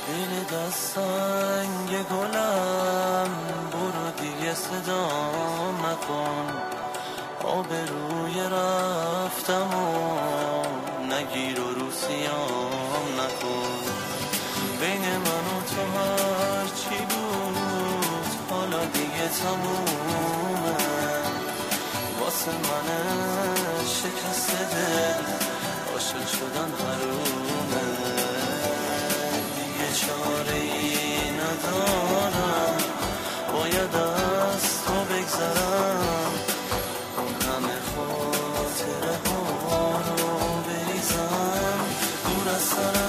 دل دستنگ گلم برو دیگه صدا نکن، آبروی رفتم و نگیر و روسیام نکن. بین من و تو هر چی بود حالا دیگه تمومه، واسه من شکست دل عاشق شدن حرومه. دیگه چاره ای ندارم، باید از تو بگذرم، اون همه خاطره ها رو بریزم دور از سرم.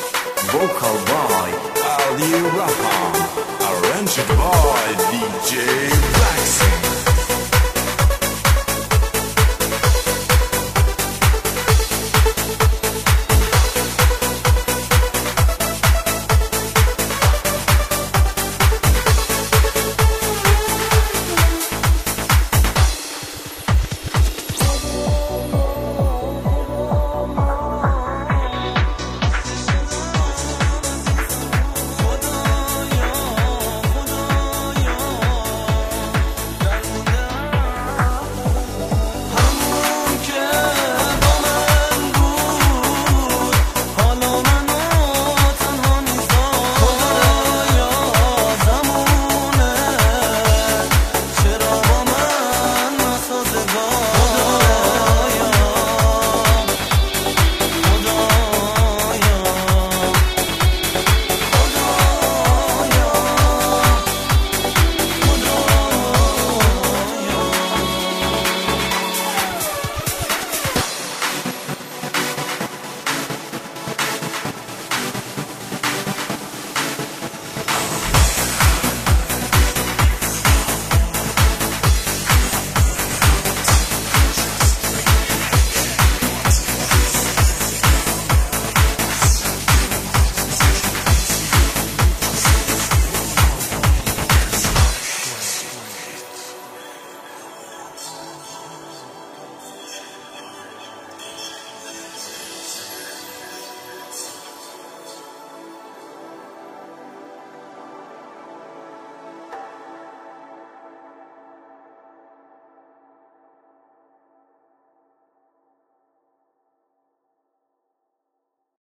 Vocal by Ali Rahman, arranged by DJ